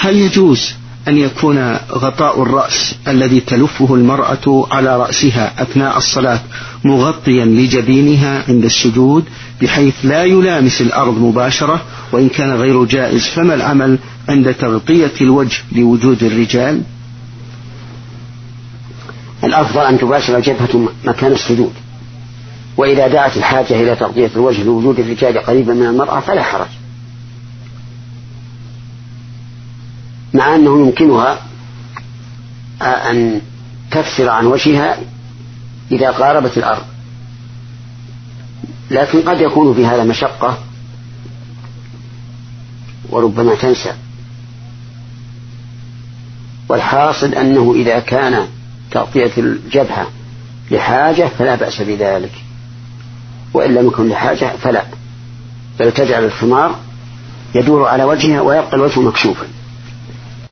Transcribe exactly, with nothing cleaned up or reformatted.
هل يجوز أن يكون غطاء الرأس الذي تلفه المرأة على رأسها أثناء الصلاة مغطيا لجبينها عند السجود بحيث لا يلامس الأرض مباشرة؟ وإن كان غير جائز فما العمل عند تغطية الوجه لوجود الرجال؟ الأفضل أن تباشر الجبهة مكان السجود، وإذا دعت الحاجة إلى تغطية الوجه لوجود الرجال قريبا من المرأة فلا حرج، مع أنه يمكنها أن تكسر عن وجهها إذا قاربت الأرض، لكن قد يكون في هذا مشقة وربما تنسى. والحاصل أنه إذا كان تغطية الجبهة لحاجة فلا بأس بذلك، وإن لم يكن لحاجة فلا، بل تجعل الخمار يدور على وجهها ويبقى الوجه مكشوفا.